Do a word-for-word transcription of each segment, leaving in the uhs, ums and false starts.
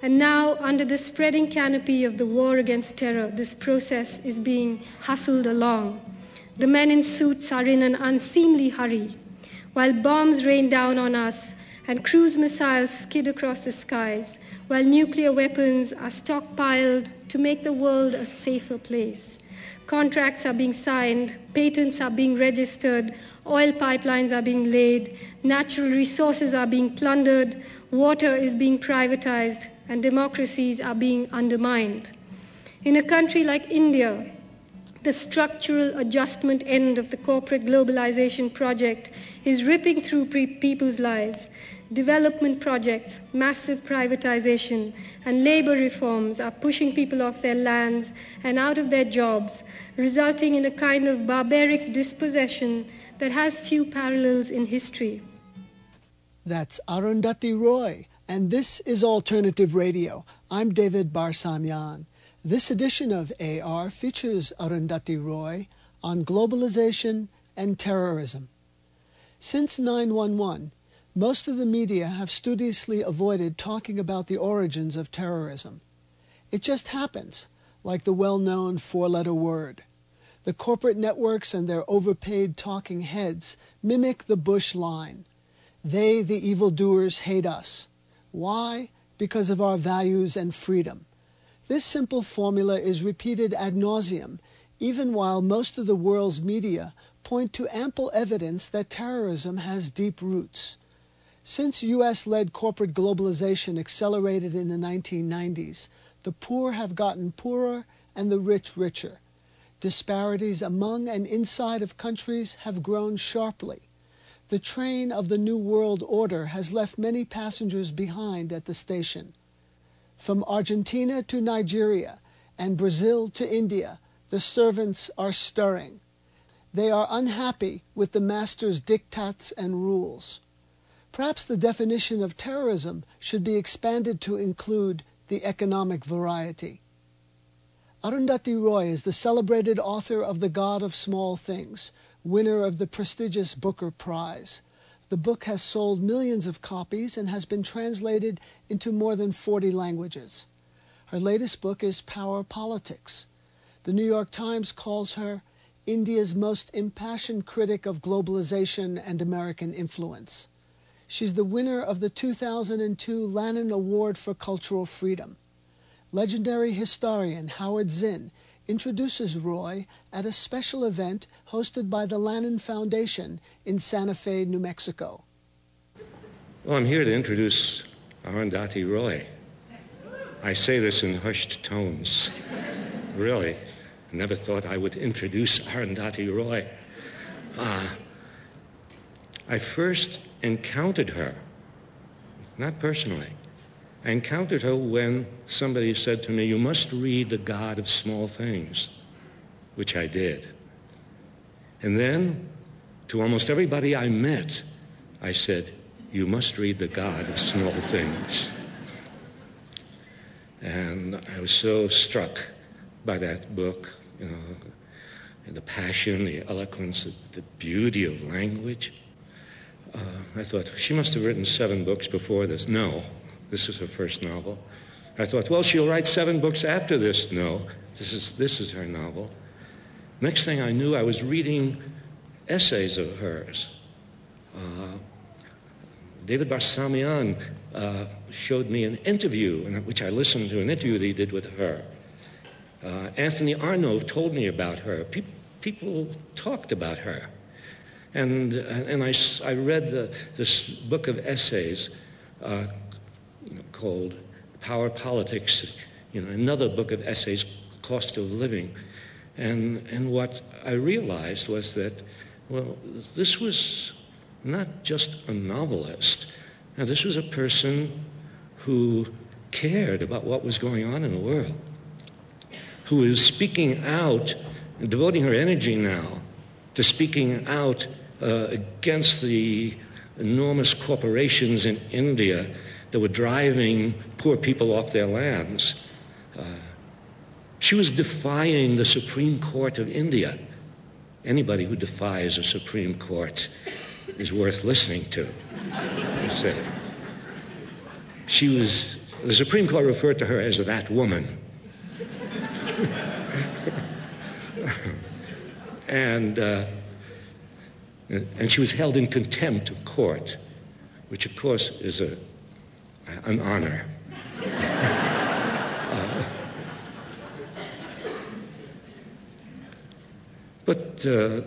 And now, under the spreading canopy of the war against terror, this process is being hustled along. The men in suits are in an unseemly hurry, while bombs rain down on us and cruise missiles skid across the skies, while nuclear weapons are stockpiled to make the world a safer place. Contracts are being signed, patents are being registered, oil pipelines are being laid, natural resources are being plundered, water is being privatized, and democracies are being undermined. In a country like India, the structural adjustment end of the corporate globalization project is ripping through people's lives. Development projects, massive privatization, and labor reforms are pushing people off their lands and out of their jobs, resulting in a kind of barbaric dispossession that has few parallels in history. That's Arundhati Roy, and this is Alternative Radio. I'm David Barsamian. This edition of A R features Arundhati Roy on globalization and terrorism. Since nine one one, most of the media have studiously avoided talking about the origins of terrorism. It just happens, like the well-known four-letter word. The corporate networks and their overpaid talking heads mimic the Bush line. They, the evildoers, hate us. Why? Because of our values and freedom. This simple formula is repeated ad nauseum, even while most of the world's media point to ample evidence that terrorism has deep roots. Since U S-led corporate globalization accelerated in the nineteen nineties, the poor have gotten poorer and the rich richer. Disparities among and inside of countries have grown sharply. The train of the New World Order has left many passengers behind at the station. From Argentina to Nigeria and Brazil to India, the servants are stirring. They are unhappy with the master's diktats and rules. Perhaps the definition of terrorism should be expanded to include the economic variety. Arundhati Roy is the celebrated author of The God of Small Things, winner of the prestigious Booker Prize. The book has sold millions of copies and has been translated into more than forty languages. Her latest book is Power Politics. The New York Times calls her India's most impassioned critic of globalization and American influence. She's the winner of the two thousand two Lannan Award for Cultural Freedom. Legendary historian Howard Zinn introduces Roy at a special event hosted by the Lannan Foundation in Santa Fe, New Mexico. Well, I'm here to introduce Arundhati Roy. I say this in hushed tones. Really, I never thought I would introduce Arundhati Roy. Uh, I first encountered her, not personally. I encountered her when somebody said to me, "You must read The God of Small Things," which I did. And then, to almost everybody I met, I said, "You must read The God of Small Things." And I was so struck by that book, you know, and the passion, the eloquence, the beauty of language. Uh, I thought, she must have written seven books before this. No, this is her first novel. I thought, well, she'll write seven books after this. No, this is, this is her novel. Next thing I knew, I was reading essays of hers. Uh, David Barsamian uh, showed me an interview, in which I listened to an interview that he did with her. Uh, Anthony Arnove told me about her. Pe- people talked about her. And, and I, I read the, this book of essays uh, you know, called Power Politics, you know, another book of essays, Cost of Living. And, and what I realized was that, well, this was not just a novelist. Now, this was a person who cared about what was going on in the world, who is speaking out and devoting her energy now to speaking out uh, against the enormous corporations in India that were driving poor people off their lands. Uh, she was defying the Supreme Court of India. Anybody who defies a Supreme Court is worth listening to, I say. She was The Supreme Court referred to her as that woman. and, uh, and she was held in contempt of court, which of course is a, an honor. uh, but, uh,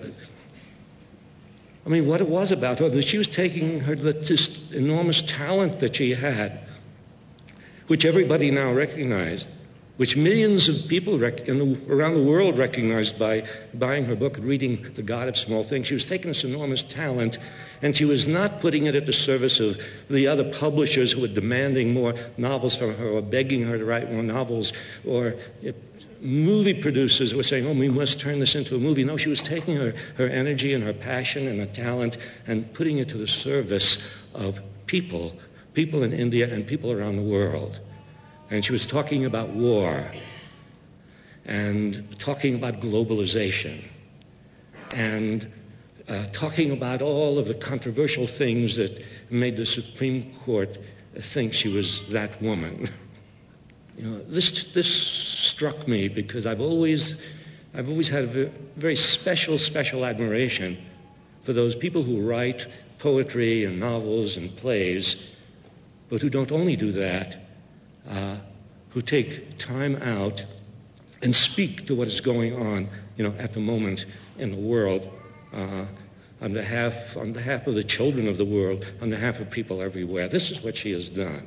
I mean, what it was about her, that she was taking her, this enormous talent that she had, which everybody now recognized, which millions of people rec- in the, around the world recognized by buying her book and reading The God of Small Things. She was taking this enormous talent, and she was not putting it at the service of the other publishers who were demanding more novels from her or begging her to write more novels, or it, movie producers who were saying, oh, we must turn this into a movie. No, she was taking her, her energy and her passion and her talent and putting it to the service of people, people in India and people around the world. And she was talking about war and talking about globalization and uh, talking about all of the controversial things that made the Supreme Court think she was that woman. You know, this this struck me because I've always I've always had a very special, special admiration for those people who write poetry and novels and plays, but who don't only do that, uh, who take time out and speak to what is going on, you know, at the moment in the world, uh, on behalf on behalf of the children of the world, on behalf of people everywhere. This is what she has done.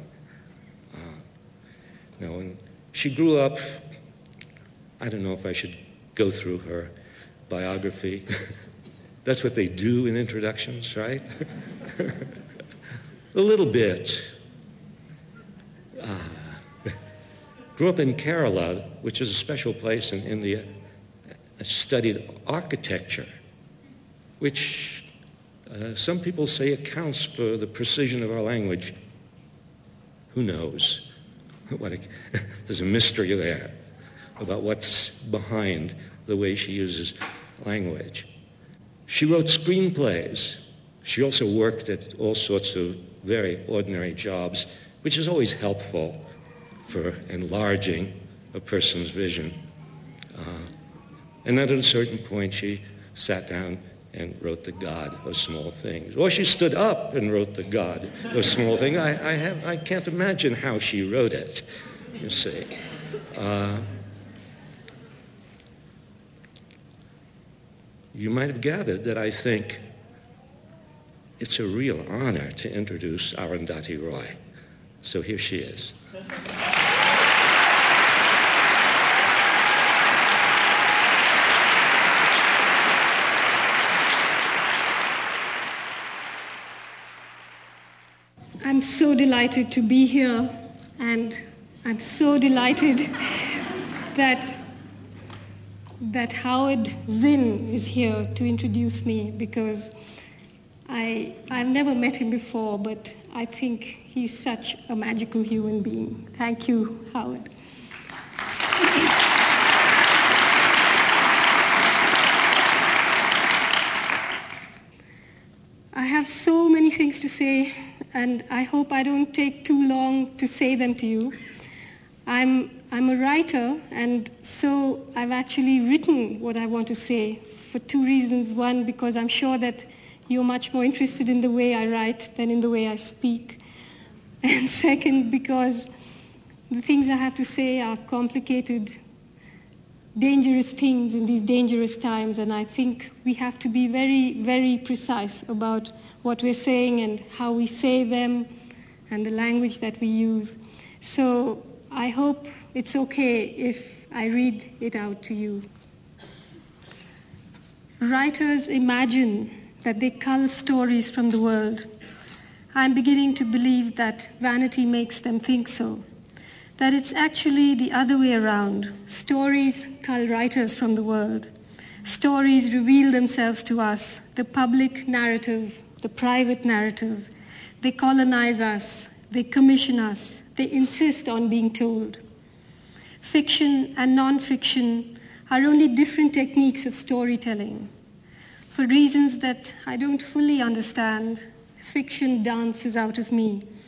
You know, and she grew up, I don't know if I should go through her biography. That's what they do in introductions, right? A little bit. Uh, grew up in Kerala, which is a special place in India. I studied architecture, which uh, some people say accounts for the precision of our language. Who knows? What a, there's a mystery there about what's behind the way she uses language. She wrote screenplays. She also worked at all sorts of very ordinary jobs, which is always helpful for enlarging a person's vision. Uh, and then at a certain point, she sat down and wrote The God of Small Things. Or she stood up and wrote The God of Small Things. I, I, have, I can't imagine how she wrote it, you see. Uh, you might have gathered that I think it's a real honor to introduce Arundhati Roy. So here she is. I'm so delighted to be here, and I'm so delighted that that Howard Zinn is here to introduce me, because I, I've never met him before, but I think he's such a magical human being. Thank you, Howard. I have so many things to say, and I hope I don't take too long to say them to you. I'm, I'm a writer, and so I've actually written what I want to say for two reasons. One, because I'm sure that you're much more interested in the way I write than in the way I speak. And second, because the things I have to say are complicated, dangerous things in these dangerous times, and I think we have to be very, very precise about what we're saying and how we say them and the language that we use. So I hope it's okay if I read it out to you. Writers imagine that they cull stories from the world. I'm beginning to believe that vanity makes them think so, that it's actually the other way around. Stories cull writers from the world. Stories reveal themselves to us, the public narrative, the private narrative. They colonize us, they commission us, they insist on being told. Fiction and non-fiction are only different techniques of storytelling. For reasons that I don't fully understand, fiction dances out of me,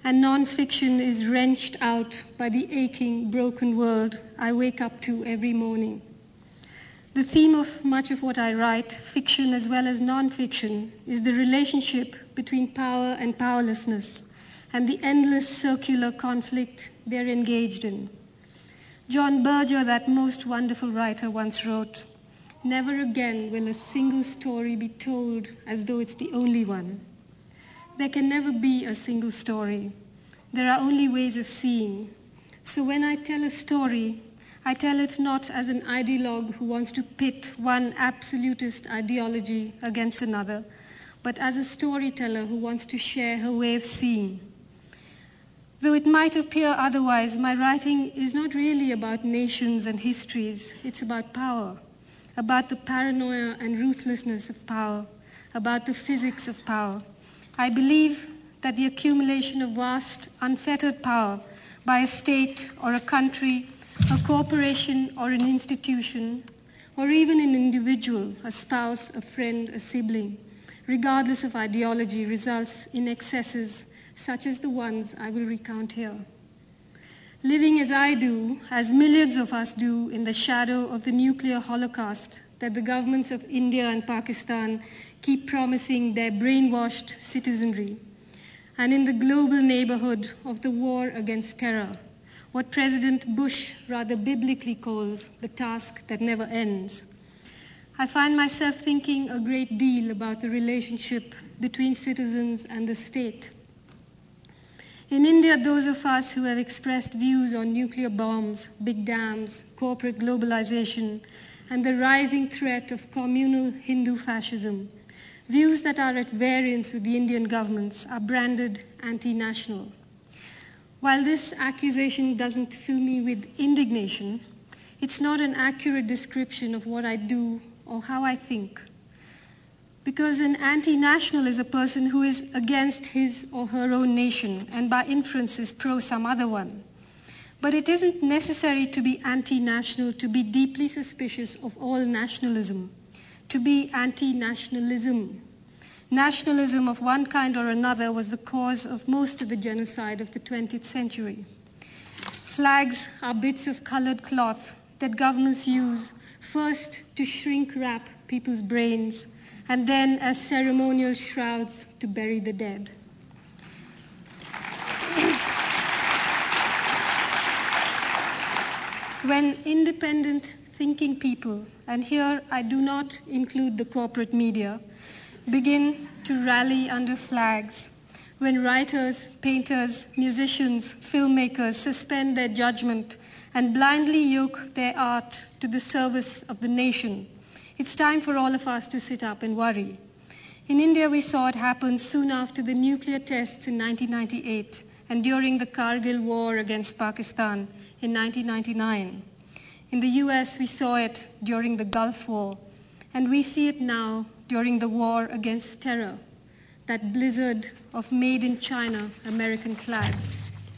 and non-fiction is wrenched out by the aching, broken world I wake up to every morning. The theme of much of what I write, fiction as well as non-fiction, is the relationship between power and powerlessness and the endless circular conflict they're engaged in. John Berger, that most wonderful writer, once wrote, "Never again will a single story be told as though it's the only one. There can never be a single story. There are only ways of seeing. So when I tell a story, I tell it not as an ideologue who wants to pit one absolutist ideology against another, but as a storyteller who wants to share her way of seeing. Though it might appear otherwise, my writing is not really about nations and histories. It's about power, about the paranoia and ruthlessness of power, about the physics of power. I believe that the accumulation of vast, unfettered power by a state or a country, a corporation or an institution, or even an individual, a spouse, a friend, a sibling, regardless of ideology, results in excesses such as the ones I will recount here. Living as I do, as millions of us do, in the shadow of the nuclear holocaust that the governments of India and Pakistan keep promising their brainwashed citizenry, and in the global neighborhood of the war against terror, what President Bush rather biblically calls the task that never ends. I find myself thinking a great deal about the relationship between citizens and the state. In India, those of us who have expressed views on nuclear bombs, big dams, corporate globalization, and the rising threat of communal Hindu fascism, views that are at variance with the Indian governments, are branded anti-national. While this accusation doesn't fill me with indignation, it's not an accurate description of what I do or how I think. Because an anti-national is a person who is against his or her own nation and by inference is pro some other one. But it isn't necessary to be anti-national to be deeply suspicious of all nationalism, to be anti-nationalism. Nationalism of one kind or another was the cause of most of the genocide of the twentieth century. Flags are bits of colored cloth that governments use first to shrink wrap people's brains and then as ceremonial shrouds to bury the dead. When independent thinking people, and here I do not include the corporate media, begin to rally under flags, when writers, painters, musicians, filmmakers suspend their judgment and blindly yoke their art to the service of the nation, it's time for all of us to sit up and worry. In India, we saw it happen soon after the nuclear tests in nineteen ninety-eight and during the Kargil war against Pakistan in nineteen ninety-nine. In the U S, we saw it during the Gulf War, and we see it now during the war against terror, that blizzard of made in China American flags.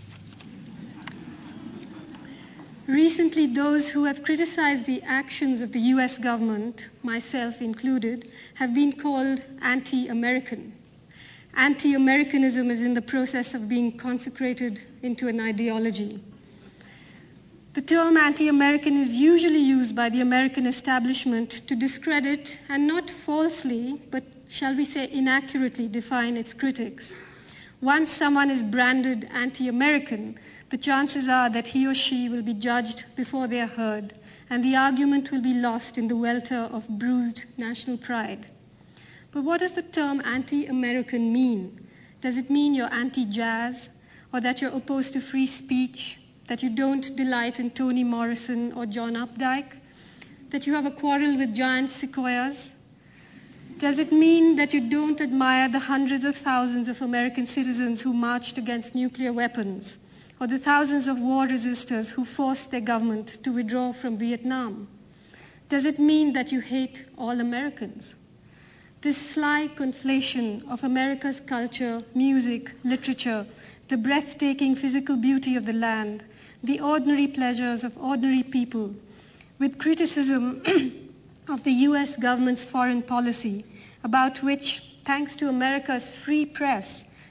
Recently, those who have criticized the actions of the U S government, myself included, have been called anti-American. Anti-Americanism is in the process of being consecrated into an ideology. The term anti-American is usually used by the American establishment to discredit and not falsely, but shall we say inaccurately define its critics. Once someone is branded anti-American, the chances are that he or she will be judged before they are heard, and the argument will be lost in the welter of bruised national pride. But what does the term anti-American mean? Does it mean you're anti-jazz, or that you're opposed to free speech, that you don't delight in Toni Morrison or John Updike, that you have a quarrel with giant sequoias? Does it mean that you don't admire the hundreds of thousands of American citizens who marched against nuclear weapons, or the thousands of war resistors who forced their government to withdraw from Vietnam? Does it mean that you hate all Americans? This sly conflation of America's culture, music, literature, the breathtaking physical beauty of the land, the ordinary pleasures of ordinary people, with criticism of the U S government's foreign policy, about which, thanks to America's free press,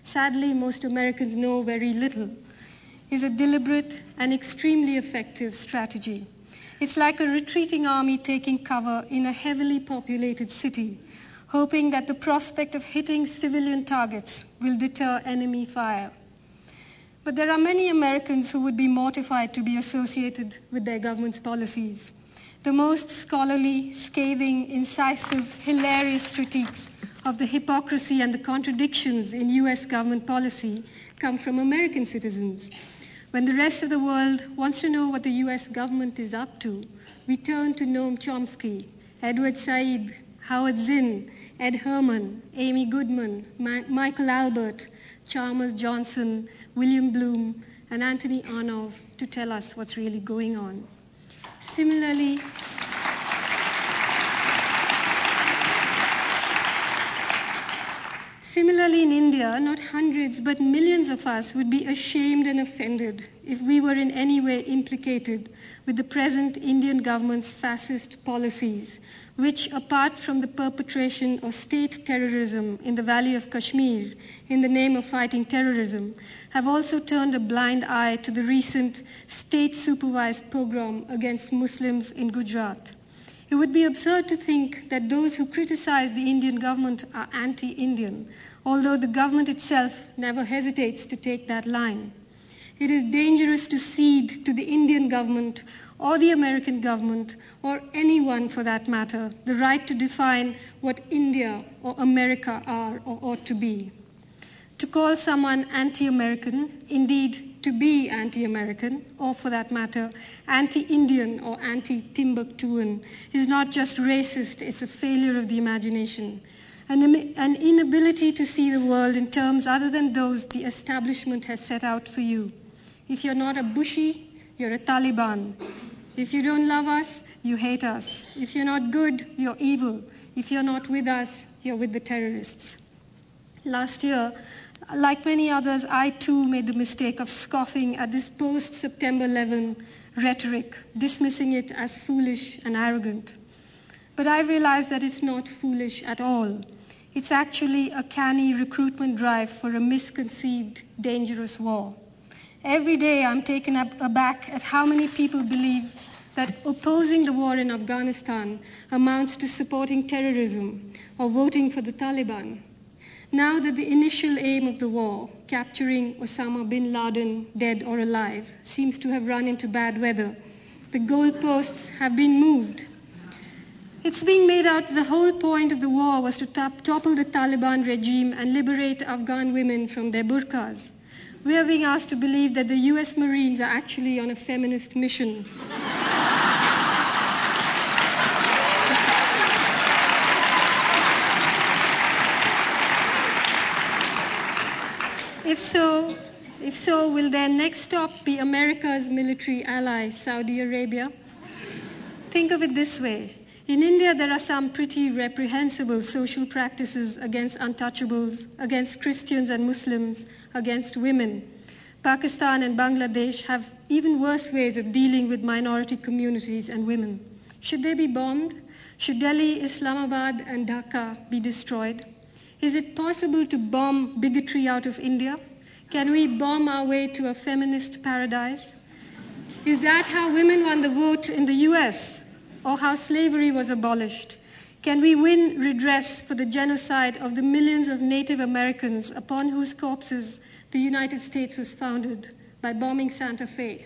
sadly most Americans know very little, is a deliberate and extremely effective strategy. It's like a retreating army taking cover in a heavily populated city, hoping that the prospect of hitting civilian targets will deter enemy fire. But there are many Americans who would be mortified to be associated with their government's policies. The most scholarly, scathing, incisive, hilarious critiques of the hypocrisy and the contradictions in U S government policy come from American citizens. When the rest of the world wants to know what the U S government is up to, we turn to Noam Chomsky, Edward Said, Howard Zinn, Ed Herman, Amy Goodman, Ma- Michael Albert, Chalmers Johnson, William Bloom, and Anthony Arnov to tell us what's really going on. Similarly, Similarly, in India, not hundreds but millions of us would be ashamed and offended if we were in any way implicated with the present Indian government's fascist policies, which, apart from the perpetration of state terrorism in the Valley of Kashmir in the name of fighting terrorism, have also turned a blind eye to the recent state-supervised pogrom against Muslims in Gujarat. It would be absurd to think that those who criticize the Indian government are anti-Indian, although the government itself never hesitates to take that line. It is dangerous to cede to the Indian government or the American government, or anyone for that matter, the right to define what India or America are or ought to be. To call someone anti-American, indeed to be anti-American, or for that matter, anti-Indian or anti-Timbuktuan, is not just racist, it's a failure of the imagination. An, an inability to see the world in terms other than those the establishment has set out for you. If you're not a Bushi, you're a Taliban. If you don't love us, you hate us. If you're not good, you're evil. If you're not with us, you're with the terrorists. Last year, like many others, I too made the mistake of scoffing at this post-September eleventh rhetoric, dismissing it as foolish and arrogant. But I realized that it's not foolish at all. It's actually a canny recruitment drive for a misconceived, dangerous war. Every day I'm taken aback at how many people believe that opposing the war in Afghanistan amounts to supporting terrorism or voting for the Taliban. Now that the initial aim of the war, capturing Osama bin Laden, dead or alive, seems to have run into bad weather, the goalposts have been moved. It's being made out that the whole point of the war was to top- topple the Taliban regime and liberate Afghan women from their burqas. We are being asked to believe that the U S Marines are actually on a feminist mission. If so, if so, will their next stop be America's military ally, Saudi Arabia? Think of it this way. In India, there are some pretty reprehensible social practices against untouchables, against Christians and Muslims, against women. Pakistan and Bangladesh have even worse ways of dealing with minority communities and women. Should they be bombed? Should Delhi, Islamabad, and Dhaka be destroyed? Is it possible to bomb bigotry out of India? Can we bomb our way to a feminist paradise? Is that how women won the vote in the U S, or how slavery was abolished? Can we win redress for the genocide of the millions of Native Americans upon whose corpses the United States was founded by bombing Santa Fe?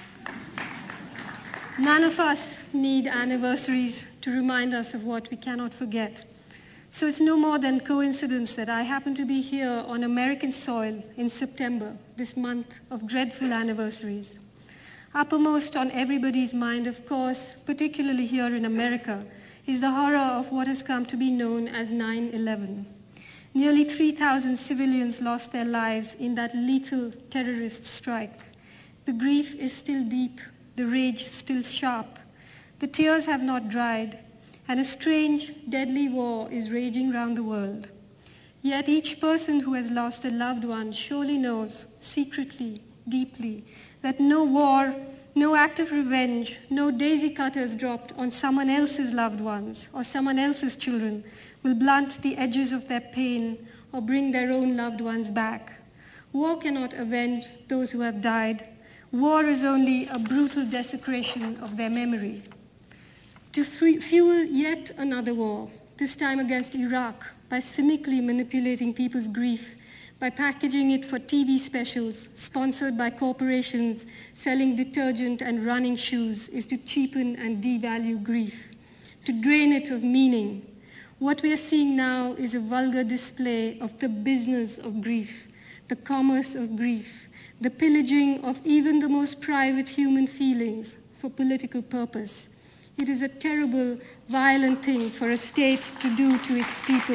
None of us need anniversaries to remind us of what we cannot forget. So it's no more than coincidence that I happen to be here on American soil in September, this month of dreadful anniversaries. Uppermost on everybody's mind, of course, particularly here in America, is the horror of what has come to be known as nine eleven. Nearly three thousand civilians lost their lives in that lethal terrorist strike. The grief is still deep, the rage still sharp. The tears have not dried, and a strange, deadly war is raging round the world. Yet each person who has lost a loved one surely knows, secretly, deeply, that no war, no act of revenge, no daisy cutters dropped on someone else's loved ones or someone else's children will blunt the edges of their pain or bring their own loved ones back. War cannot avenge those who have died. War is only a brutal desecration of their memory. To fuel yet another war, this time against Iraq, by cynically manipulating people's grief, by packaging it for T V specials sponsored by corporations selling detergent and running shoes, is to cheapen and devalue grief, to drain it of meaning. What we are seeing now is a vulgar display of the business of grief, the commerce of grief, the pillaging of even the most private human feelings for political purpose. It is a terrible, violent thing for a state to do to its people.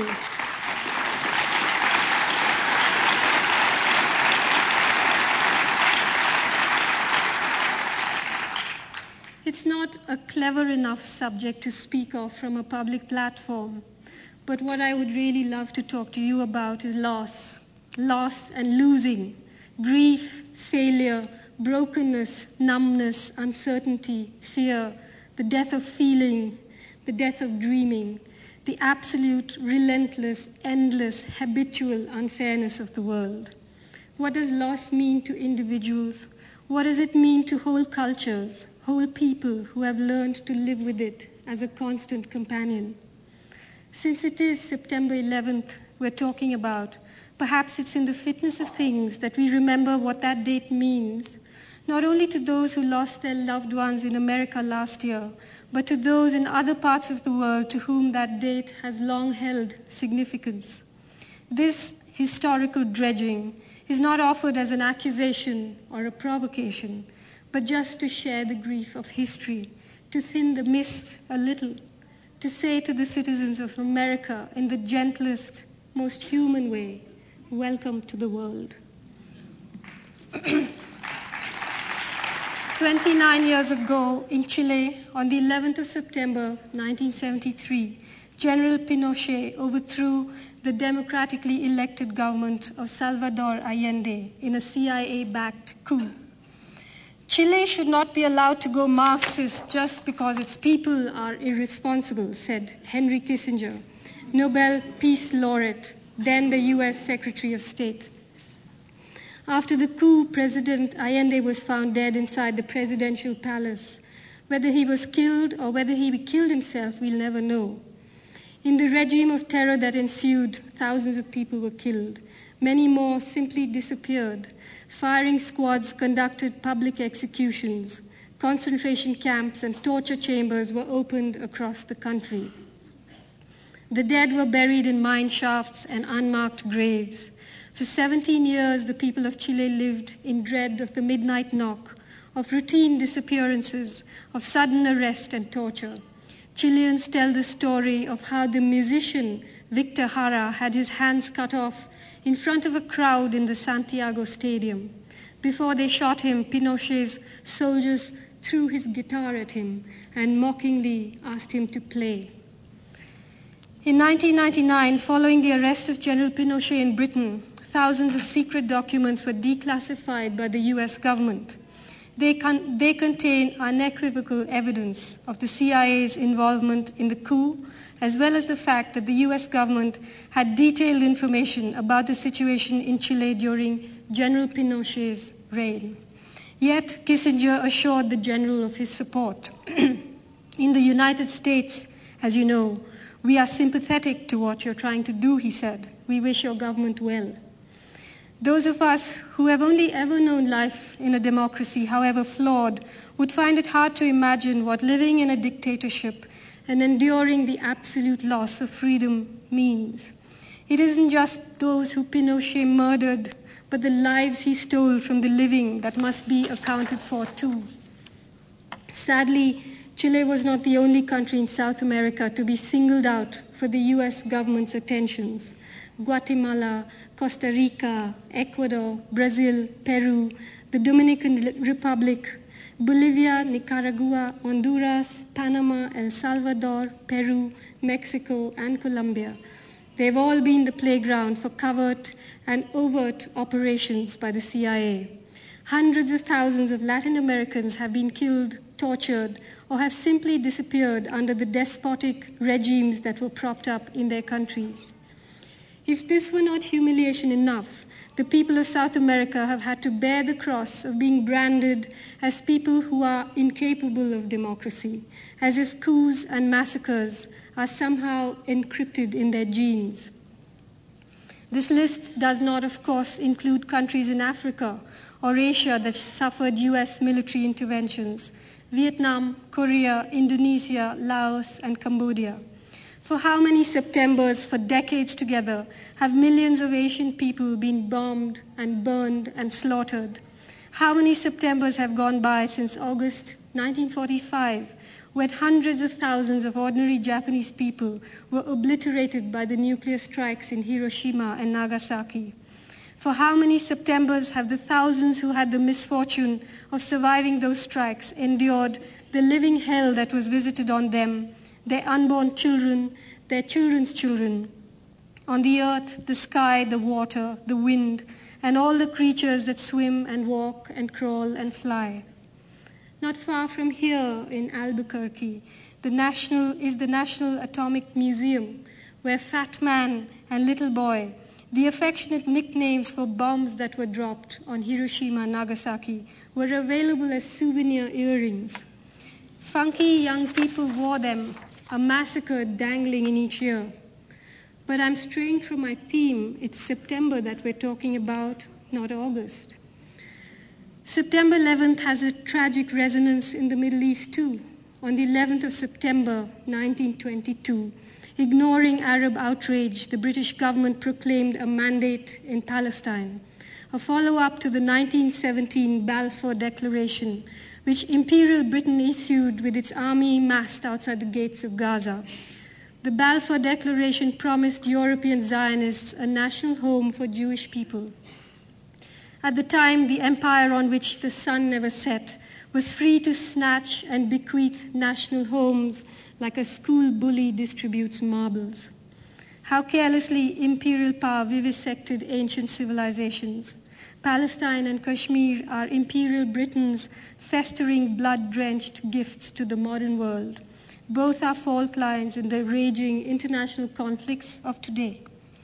It's not a clever enough subject to speak of from a public platform, but what I would really love to talk to you about is loss, loss and losing, grief, failure, brokenness, numbness, uncertainty, fear, the death of feeling, the death of dreaming, the absolute, relentless, endless, habitual unfairness of the world. What does loss mean to individuals? What does it mean to whole cultures, whole people who have learned to live with it as a constant companion? Since it is September eleventh we're talking about, perhaps it's in the fitness of things that we remember what that date means, not only to those who lost their loved ones in America last year, but to those in other parts of the world to whom that date has long held significance. This historical dredging is not offered as an accusation or a provocation, but just to share the grief of history, to thin the mist a little, to say to the citizens of America in the gentlest, most human way, welcome to the world. twenty-nine years ago in Chile, on the eleventh of September nineteen seventy-three, General Pinochet overthrew the democratically elected government of Salvador Allende in a C I A-backed coup. Chile should not be allowed to go Marxist just because its people are irresponsible, said Henry Kissinger, Nobel Peace Laureate, then the U S Secretary of State. After the coup, President Allende was found dead inside the presidential palace. Whether he was killed or whether he killed himself, we'll never know. In the regime of terror that ensued, thousands of people were killed. Many more simply disappeared. Firing squads conducted public executions. Concentration camps and torture chambers were opened across the country. The dead were buried in mine shafts and unmarked graves. For seventeen years, the people of Chile lived in dread of the midnight knock, of routine disappearances, of sudden arrest and torture. Chileans tell the story of how the musician Victor Jara had his hands cut off in front of a crowd in the Santiago Stadium. Before they shot him, Pinochet's soldiers threw his guitar at him and mockingly asked him to play. In nineteen ninety-nine, following the arrest of General Pinochet in Britain, thousands of secret documents were declassified by the U S government. They, con- they contain unequivocal evidence of the C I A's involvement in the coup, as well as the fact that the U S government had detailed information about the situation in Chile during General Pinochet's reign. Yet, Kissinger assured the general of his support. In the United States, as you know, we are sympathetic to what you're trying to do, he said. We wish your government well. Those of us who have only ever known life in a democracy, however flawed, would find it hard to imagine what living in a dictatorship and enduring the absolute loss of freedom means. It isn't just those who Pinochet murdered, but the lives he stole from the living that must be accounted for too. Sadly, Chile was not the only country in South America to be singled out for the U S government's attentions. Guatemala, Costa Rica, Ecuador, Brazil, Peru, the Dominican Republic, Bolivia, Nicaragua, Honduras, Panama, El Salvador, Peru, Mexico, and Colombia. They've all been the playground for covert and overt operations by the C I A. Hundreds of thousands of Latin Americans have been killed, tortured, or have simply disappeared under the despotic regimes that were propped up in their countries. If this were not humiliation enough, the people of South America have had to bear the cross of being branded as people who are incapable of democracy, as if coups and massacres are somehow encrypted in their genes. This list does not, of course, include countries in Africa or Asia that suffered U S military interventions: Vietnam, Korea, Indonesia, Laos, and Cambodia. For how many Septembers for decades together have millions of Asian people been bombed and burned and slaughtered? How many Septembers have gone by since August nineteen forty-five, when hundreds of thousands of ordinary Japanese people were obliterated by the nuclear strikes in Hiroshima and Nagasaki? For how many Septembers have the thousands who had the misfortune of surviving those strikes endured the living hell that was visited on them, their unborn children, their children's children, on the earth, the sky, the water, the wind, and all the creatures that swim and walk and crawl and fly? Not far from here in Albuquerque, the national is the National Atomic Museum, where Fat Man and Little Boy, the affectionate nicknames for bombs that were dropped on Hiroshima and Nagasaki, were available as souvenir earrings. Funky young people wore them, a massacre dangling in each ear. But I'm straying from my theme. It's September that we're talking about, not August. September eleventh has a tragic resonance in the Middle East too. On the eleventh of September, nineteen twenty-two, ignoring Arab outrage, the British government proclaimed a mandate in Palestine, a follow-up to the nineteen seventeen Balfour Declaration, which Imperial Britain issued with its army massed outside the gates of Gaza. The Balfour Declaration promised European Zionists a national home for Jewish people. At the time, the empire on which the sun never set was free to snatch and bequeath national homes like a school bully distributes marbles. How carelessly imperial power vivisected ancient civilizations. Palestine and Kashmir are Imperial Britain's festering, blood-drenched gifts to the modern world. Both are fault lines in the raging international conflicts of today.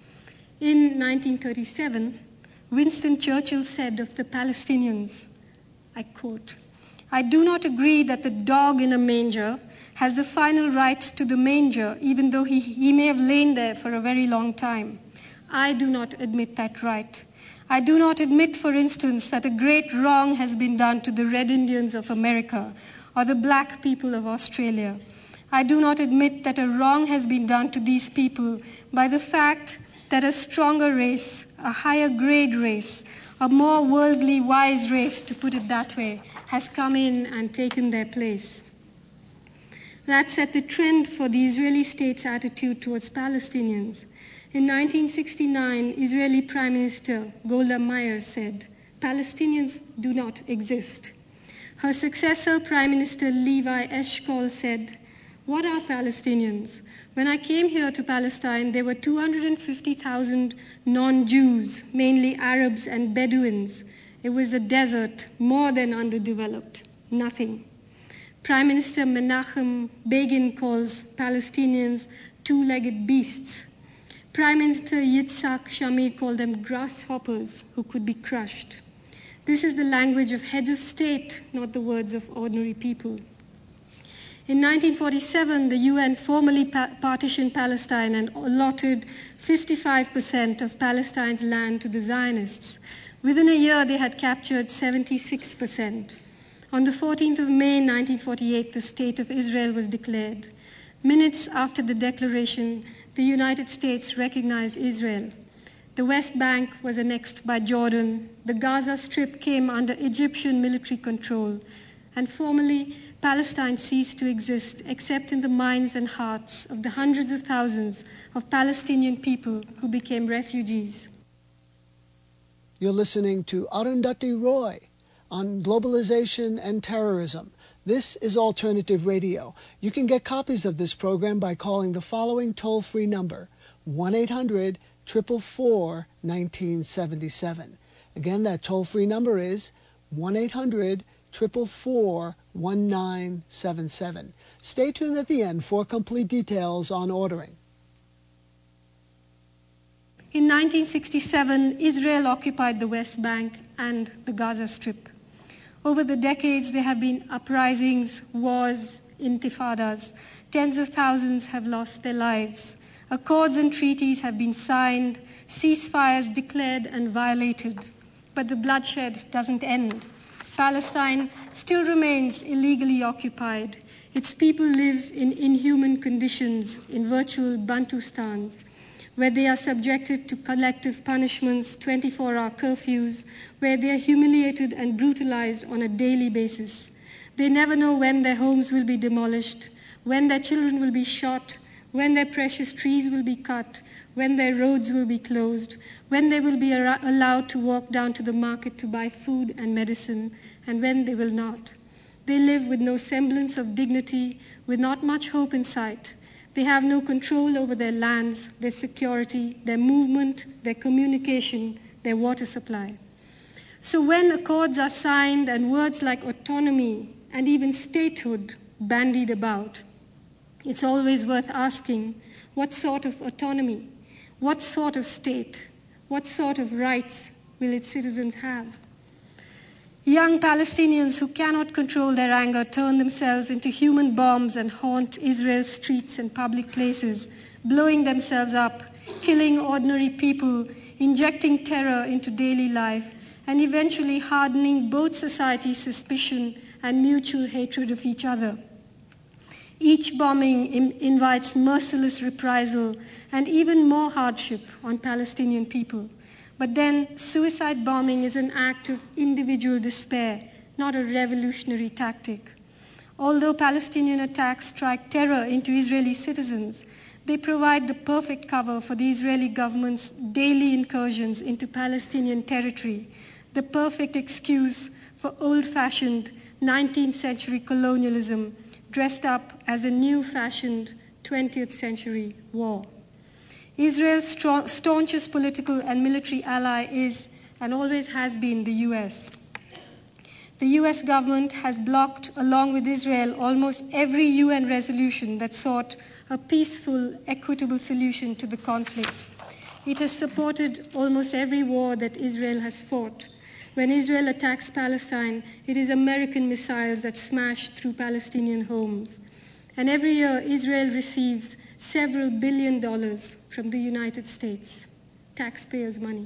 In nineteen thirty-seven, Winston Churchill said of the Palestinians, I quote, "I do not agree that the dog in a manger has the final right to the manger, even though he, he may have lain there for a very long time. I do not admit that right. I do not admit, for instance, that a great wrong has been done to the Red Indians of America or the black people of Australia. I do not admit that a wrong has been done to these people by the fact that a stronger race, a higher grade race, a more worldly wise race, to put it that way, has come in and taken their place." That set the trend for the Israeli state's attitude towards Palestinians. In nineteen sixty-nine, Israeli Prime Minister Golda Meir said, "Palestinians do not exist." Her successor, Prime Minister Levi Eshkol, said, "What are Palestinians? When I came here to Palestine, there were two hundred fifty thousand non-Jews, mainly Arabs and Bedouins. It was a desert, more than underdeveloped, nothing." Prime Minister Menachem Begin calls Palestinians two-legged beasts. Prime Minister Yitzhak Shamir called them grasshoppers who could be crushed. This is the language of heads of state, not the words of ordinary people. In nineteen forty-seven, the U N formally pa- partitioned Palestine and allotted fifty-five percent of Palestine's land to the Zionists. Within a year, they had captured seventy-six percent. On the fourteenth of May, nineteen forty-eight, the State of Israel was declared. Minutes after the declaration, the United States recognized Israel. The West Bank was annexed by Jordan. The Gaza Strip came under Egyptian military control. And formally, Palestine ceased to exist except in the minds and hearts of the hundreds of thousands of Palestinian people who became refugees. You're listening to Arundhati Roy on globalization and terrorism. This is Alternative Radio. You can get copies of this program by calling the following toll-free number, one eight hundred, four four four, one nine seven seven. Again, that toll-free number is one eight hundred, four four four, one nine seven seven. Stay tuned at the end for complete details on ordering. In nineteen sixty-seven, Israel occupied the West Bank and the Gaza Strip. Over the decades, there have been uprisings, wars, intifadas. Tens of thousands have lost their lives. Accords and treaties have been signed, ceasefires declared and violated. But the bloodshed doesn't end. Palestine still remains illegally occupied. Its people live in inhuman conditions in virtual Bantustans, where they are subjected to collective punishments, twenty-four hour curfews, where they are humiliated and brutalized on a daily basis. They never know when their homes will be demolished, when their children will be shot, when their precious trees will be cut, when their roads will be closed, when they will be ar- allowed to walk down to the market to buy food and medicine, and when they will not. They live with no semblance of dignity, with not much hope in sight. They have no control over their lands, their security, their movement, their communication, their water supply. So when accords are signed and words like autonomy and even statehood bandied about, it's always worth asking, what sort of autonomy, what sort of state, what sort of rights will its citizens have? Young Palestinians who cannot control their anger turn themselves into human bombs and haunt Israel's streets and public places, blowing themselves up, killing ordinary people, injecting terror into daily life, and eventually hardening both society's suspicion and mutual hatred of each other. Each bombing in- invites merciless reprisal and even more hardship on Palestinian people. But then suicide bombing is an act of individual despair, not a revolutionary tactic. Although Palestinian attacks strike terror into Israeli citizens, they provide the perfect cover for the Israeli government's daily incursions into Palestinian territory, the perfect excuse for old-fashioned nineteenth century colonialism dressed up as a new-fashioned twentieth century war. Israel's staunchest political and military ally is and always has been the U S. The U S government has blocked, along with Israel, almost every U N resolution that sought a peaceful, equitable solution to the conflict. It has supported almost every war that Israel has fought. When Israel attacks Palestine, it is American missiles that smash through Palestinian homes. And every year, Israel receives several billion dollars from the United States, taxpayers' money.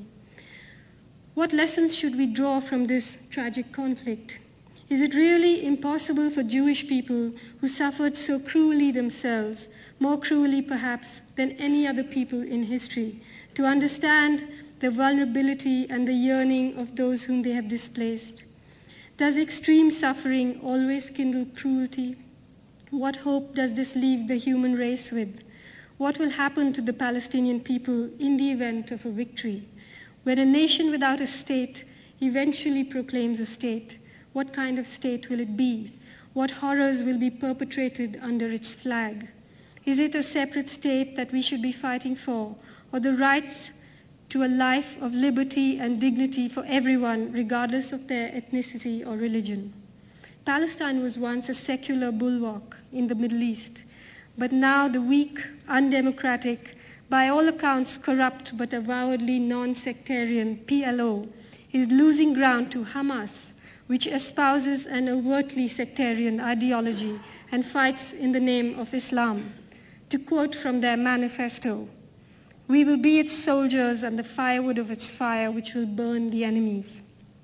What lessons should we draw from this tragic conflict? Is it really impossible for Jewish people who suffered so cruelly themselves, more cruelly perhaps than any other people in history, to understand the vulnerability and the yearning of those whom they have displaced? Does extreme suffering always kindle cruelty? What hope does this leave the human race with? What will happen to the Palestinian people in the event of a victory? When a nation without a state eventually proclaims a state, what kind of state will it be? What horrors will be perpetrated under its flag? Is it a separate state that we should be fighting for, or the rights to a life of liberty and dignity for everyone, regardless of their ethnicity or religion? Palestine was once a secular bulwark in the Middle East, but now the weak, undemocratic, by all accounts corrupt but avowedly non-sectarian P L O is losing ground to Hamas, which espouses an overtly sectarian ideology and fights in the name of Islam. To quote from their manifesto, "We will be its soldiers and the firewood of its fire, which will burn the enemies."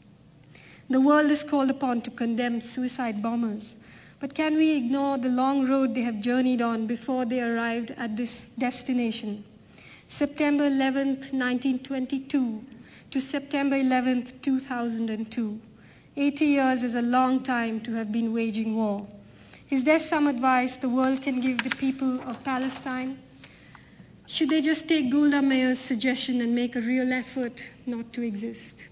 The world is called upon to condemn suicide bombers, but can we ignore the long road they have journeyed on before they arrived at this destination? September eleventh, nineteen twenty-two to September eleventh, two thousand two. eighty years is a long time to have been waging war. Is there some advice the world can give the people of Palestine? Should they just take Golda Meir's suggestion and make a real effort not to exist?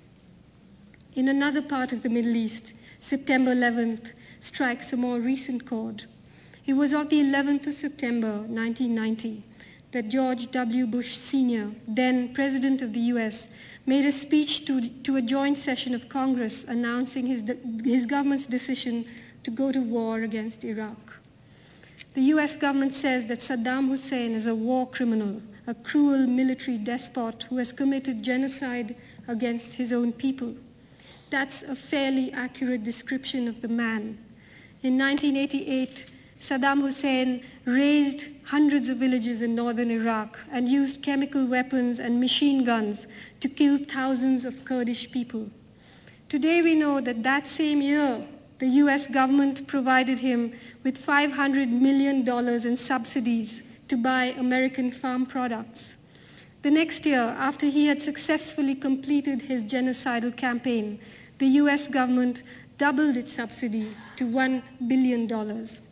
In another part of the Middle East, September eleventh strikes a more recent chord. It was on the eleventh of September, nineteen ninety, that George W. Bush Senior, then President of the U S, made a speech to, to a joint session of Congress announcing his, his government's decision to go to war against Iraq. The U S government says that Saddam Hussein is a war criminal, a cruel military despot who has committed genocide against his own people. That's a fairly accurate description of the man. In nineteen eighty-eight, Saddam Hussein razed hundreds of villages in northern Iraq and used chemical weapons and machine guns to kill thousands of Kurdish people. Today we know that that same year, the U S government provided him with five hundred million dollars in subsidies to buy American farm products. The next year, after he had successfully completed his genocidal campaign, the U S government doubled its subsidy to one billion dollars.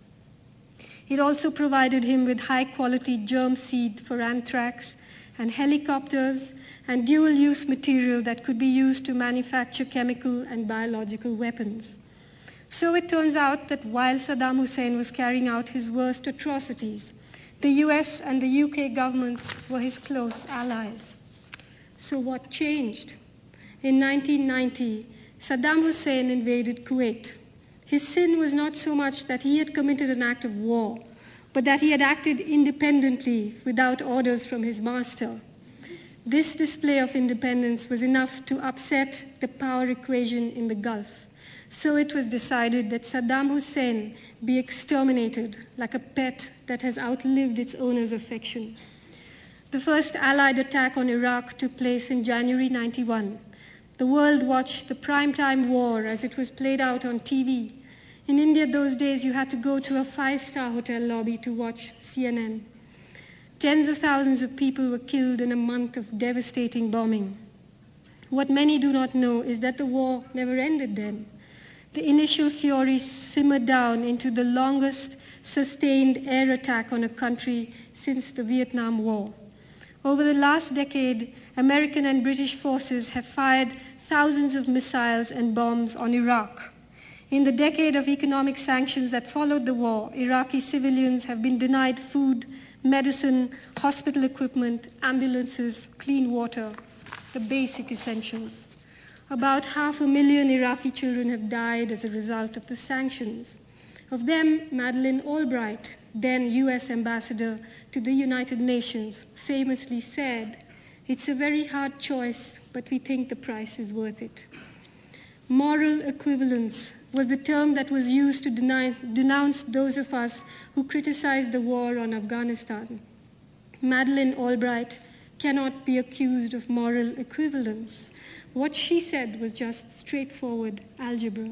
It also provided him with high-quality germ seed for anthrax and helicopters and dual-use material that could be used to manufacture chemical and biological weapons. So it turns out that while Saddam Hussein was carrying out his worst atrocities, the U S and the U K governments were his close allies. So what changed? In nineteen ninety, Saddam Hussein invaded Kuwait. His sin was not so much that he had committed an act of war, but that he had acted independently without orders from his master. This display of independence was enough to upset the power equation in the Gulf. So it was decided that Saddam Hussein be exterminated like a pet that has outlived its owner's affection. The first Allied attack on Iraq took place in January ninety-one. The world watched the primetime war as it was played out on T V. In India those days, you had to go to a five-star hotel lobby to watch C N N. Tens of thousands of people were killed in a month of devastating bombing. What many do not know is that the war never ended then. The initial fury simmered down into the longest sustained air attack on a country since the Vietnam War. Over the last decade, American and British forces have fired thousands of missiles and bombs on Iraq. In the decade of economic sanctions that followed the war, Iraqi civilians have been denied food, medicine, hospital equipment, ambulances, clean water, the basic essentials. About half a million Iraqi children have died as a result of the sanctions. Of them, Madeleine Albright, then U S ambassador to the United Nations, famously said, "It's a very hard choice, but we think the price is worth it." Moral equivalence was the term that was used to deny, denounce those of us who criticized the war on Afghanistan. Madeleine Albright cannot be accused of moral equivalence. What she said was just straightforward algebra.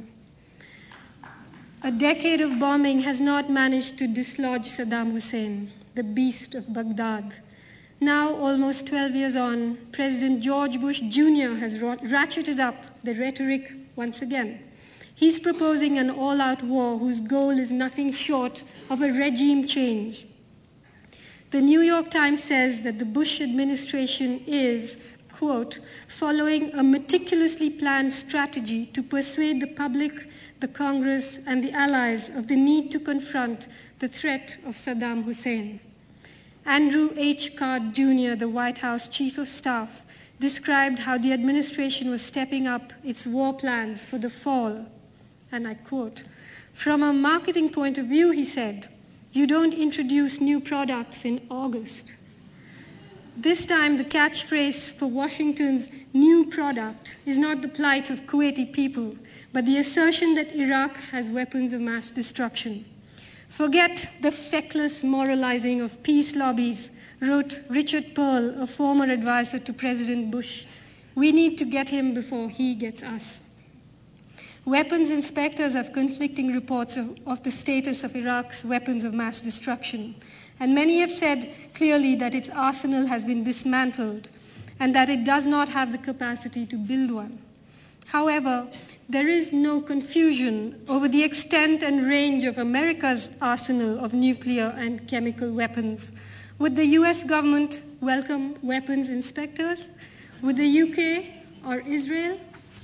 A decade of bombing has not managed to dislodge Saddam Hussein, the beast of Baghdad. Now, almost twelve years on, President George Bush Junior has ratcheted up the rhetoric once again. He's proposing an all-out war whose goal is nothing short of a regime change. The New York Times says that the Bush administration is, quote, following a meticulously planned strategy to persuade the public, the Congress, and the allies of the need to confront the threat of Saddam Hussein. Andrew H. Card Junior, the White House Chief of Staff, described how the administration was stepping up its war plans for the fall. And I quote, "From a marketing point of view," he said, "you don't introduce new products in August." This time, the catchphrase for Washington's new product is not the plight of Kuwaiti people, but the assertion that Iraq has weapons of mass destruction. "Forget the feckless moralizing of peace lobbies," wrote Richard Pearl, a former advisor to President Bush. "We need to get him before he gets us." Weapons inspectors have conflicting reports of, of the status of Iraq's weapons of mass destruction, and many have said clearly that its arsenal has been dismantled and that it does not have the capacity to build one. However, there is no confusion over the extent and range of America's arsenal of nuclear and chemical weapons. Would the U S government welcome weapons inspectors? Would the U K or Israel?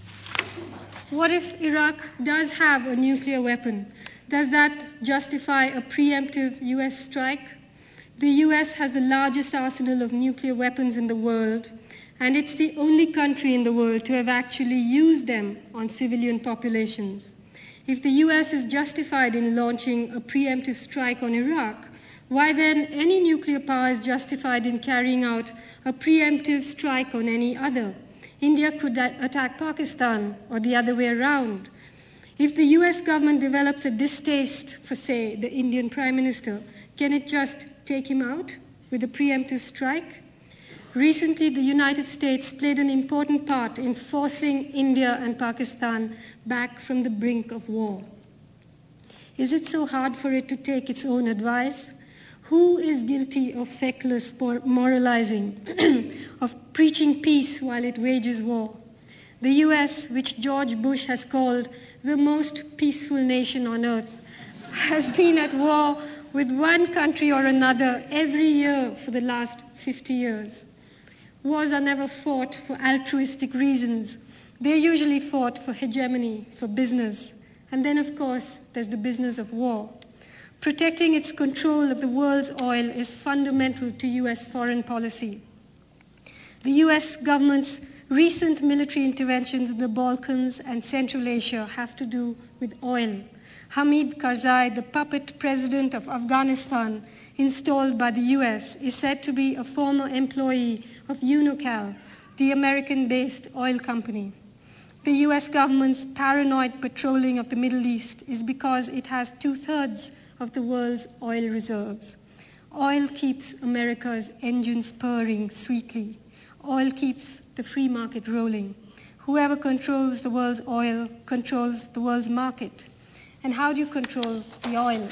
What if Iraq does have a nuclear weapon? Does that justify a preemptive U S strike? The U S has the largest arsenal of nuclear weapons in the world, and it's the only country in the world to have actually used them on civilian populations. If the U S is justified in launching a preemptive strike on Iraq, Why then any nuclear power is justified in carrying out a preemptive strike on any other? India could attack Pakistan or the other way around. If the U S government develops a distaste for, say, the Indian Prime Minister, can it just take him out with a preemptive strike? Recently, the United States played an important part in forcing India and Pakistan back from the brink of war. Is it so hard for it to take its own advice? Who is guilty of feckless moralizing, of preaching peace while it wages war? The U S, which George Bush has called the most peaceful nation on earth, has been at war with one country or another every year for the last fifty years. Wars are never fought for altruistic reasons. They're usually fought for hegemony, for business. And then, of course, there's the business of war. Protecting its control of the world's oil is fundamental to U S foreign policy. The U S government's recent military interventions in the Balkans and Central Asia have to do with oil. Hamid Karzai, the puppet president of Afghanistan, installed by the U S, is said to be a former employee of Unocal, the American-based oil company. The U S government's paranoid patrolling of the Middle East is because it has two-thirds of the world's oil reserves. Oil keeps America's engines purring sweetly. Oil keeps the free market rolling. Whoever controls the world's oil controls the world's market. And how do you control the oil?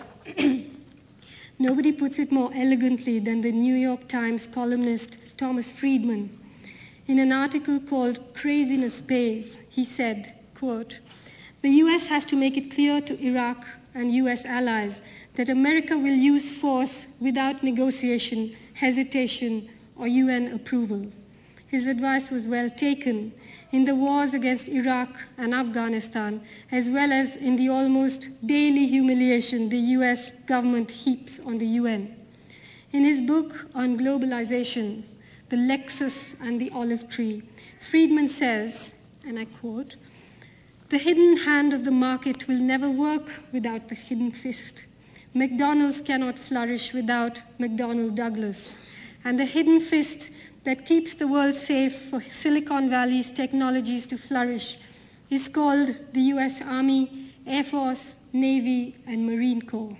Nobody puts it more elegantly than the New York Times columnist Thomas Friedman. In an article called Craziness Pays, he said, quote, "The U S has to make it clear to Iraq and U S allies that America will use force without negotiation, hesitation, or U N approval." His advice was well taken. In the wars against Iraq and Afghanistan, as well as in the almost daily humiliation the U S government heaps on the U N. In his book on globalization, The Lexus and the Olive Tree, Friedman says, and I quote, "The hidden hand of the market will never work without the hidden fist. McDonald's cannot flourish without McDonnell Douglas. And the hidden fist that keeps the world safe for Silicon Valley's technologies to flourish is called the U S Army, Air Force, Navy, and Marine Corps."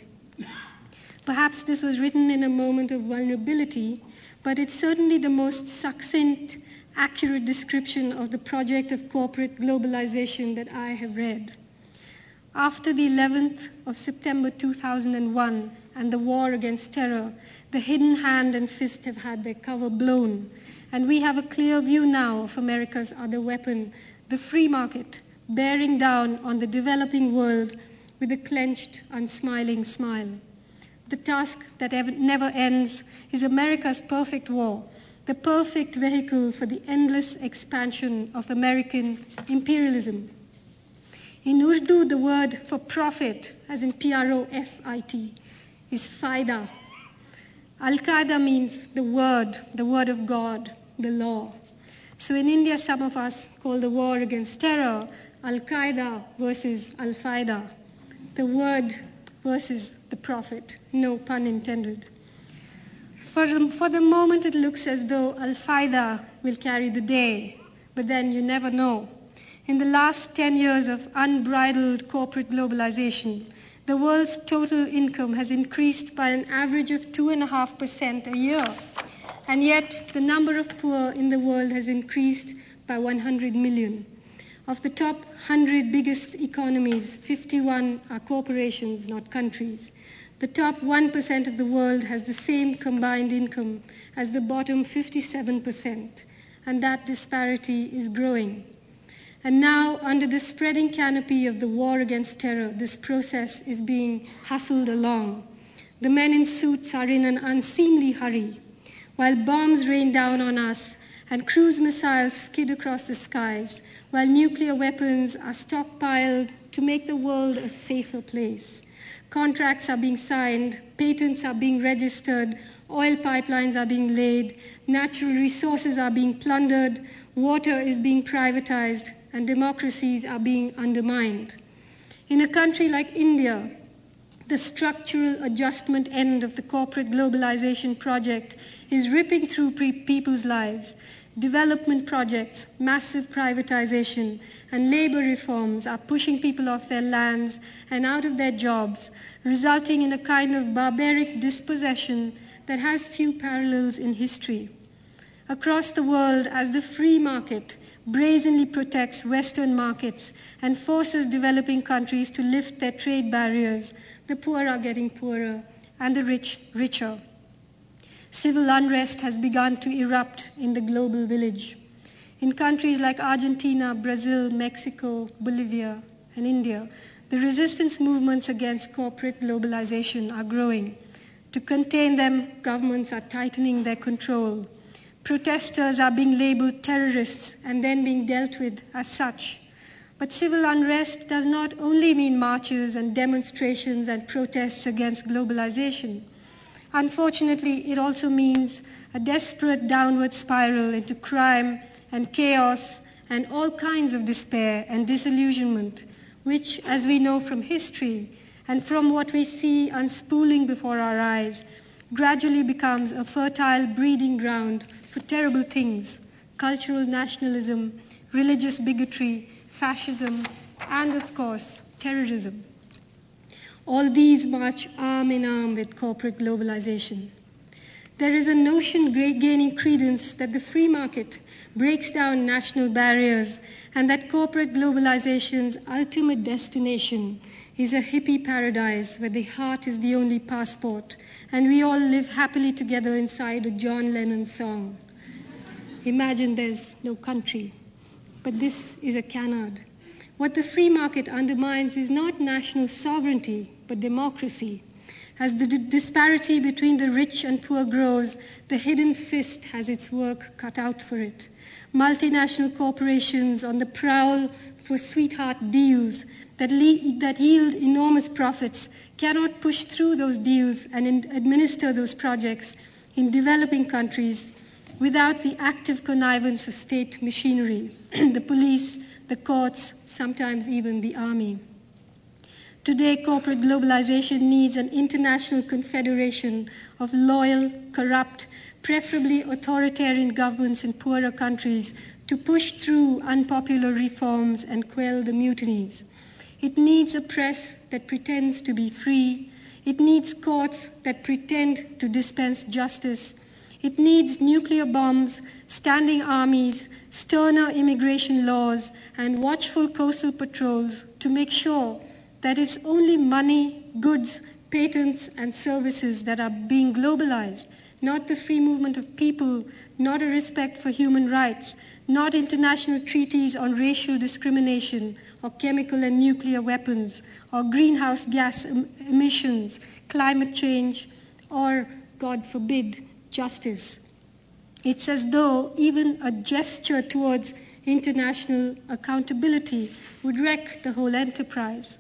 Perhaps this was written in a moment of vulnerability, but it's certainly the most succinct, accurate description of the project of corporate globalization that I have read. After the eleventh of September two thousand one and the war against terror, the hidden hand and fist have had their cover blown, and we have a clear view now of America's other weapon, the free market, bearing down on the developing world with a clenched, unsmiling smile. The task that ever, never ends is America's perfect war, the perfect vehicle for the endless expansion of American imperialism. In Urdu, the word for profit, as in P R O F I T, is faida. Al-Qaeda means the word, the word of God, the law. So in India, some of us call the war against terror Al-Qaeda versus Al-Faida, the word versus the prophet, no pun intended. For the, for the moment, it looks as though Al-Faida will carry the day, but then you never know. In the last ten years of unbridled corporate globalization, the world's total income has increased by an average of two point five percent a year. And yet, the number of poor in the world has increased by one hundred million. Of the top one hundred biggest economies, fifty-one are corporations, not countries. The top one percent of the world has the same combined income as the bottom fifty-seven percent, and that disparity is growing. And now, under the spreading canopy of the war against terror, this process is being hustled along. The men in suits are in an unseemly hurry, while bombs rain down on us and cruise missiles skid across the skies, while nuclear weapons are stockpiled to make the world a safer place. Contracts are being signed, patents are being registered, oil pipelines are being laid, natural resources are being plundered, water is being privatized, and democracies are being undermined. In a country like India, The structural adjustment end of the corporate globalization project is ripping through pre- people's lives. Development projects, massive privatization, and labor reforms are pushing people off their lands and out of their jobs, resulting in a kind of barbaric dispossession that has few parallels in history. Across the world, as the free market brazenly protects Western markets and forces developing countries to lift their trade barriers, the poor are getting poorer and the rich richer. Civil unrest has begun to erupt in the global village. In countries like Argentina, Brazil, Mexico, Bolivia, and India, the resistance movements against corporate globalization are growing. To contain them, governments are tightening their control. Protesters are being labeled terrorists and then being dealt with as such. But civil unrest does not only mean marches and demonstrations and protests against globalization. Unfortunately, it also means a desperate downward spiral into crime and chaos and all kinds of despair and disillusionment, which, as we know from history and from what we see unspooling before our eyes, gradually becomes a fertile breeding ground for terrible things: cultural nationalism, religious bigotry, fascism, and, of course, terrorism. All these march arm in arm with corporate globalization. There is a notion gaining credence that the free market breaks down national barriers and that corporate globalization's ultimate destination is a hippie paradise where the heart is the only passport and we all live happily together inside a John Lennon song. Imagine there's no country. But this is a canard. What the free market undermines is not national sovereignty, but democracy. As the d- disparity between the rich and poor grows, the hidden fist has its work cut out for it. Multinational corporations on the prowl for sweetheart deals that, le- that yield enormous profits cannot push through those deals and in- administer those projects in developing countries without the active connivance of state machinery, the police, the courts, sometimes even the army. Today, corporate globalization needs an international confederation of loyal, corrupt, preferably authoritarian governments in poorer countries to push through unpopular reforms and quell the mutinies. It needs a press that pretends to be free. It needs courts that pretend to dispense justice. It needs nuclear bombs, standing armies, sterner immigration laws, and watchful coastal patrols to make sure that it's only money, goods, patents, and services that are being globalized, not the free movement of people, not a respect for human rights, not international treaties on racial discrimination or chemical and nuclear weapons or greenhouse gas em- emissions, climate change, or, God forbid, justice. It's as though even a gesture towards international accountability would wreck the whole enterprise.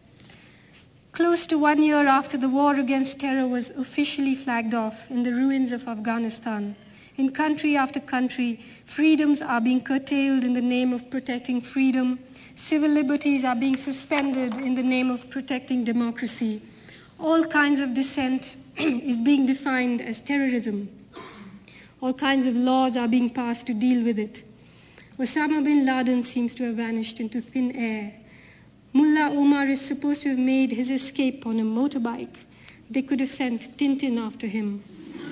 Close to one year after the war against terror was officially flagged off in the ruins of Afghanistan, in country after country, freedoms are being curtailed in the name of protecting freedom, civil liberties are being suspended in the name of protecting democracy. All kinds of dissent is being defined as terrorism. All kinds of laws are being passed to deal with it. Osama bin Laden seems to have vanished into thin air. Mullah Omar is supposed to have made his escape on a motorbike. They could have sent Tintin after him.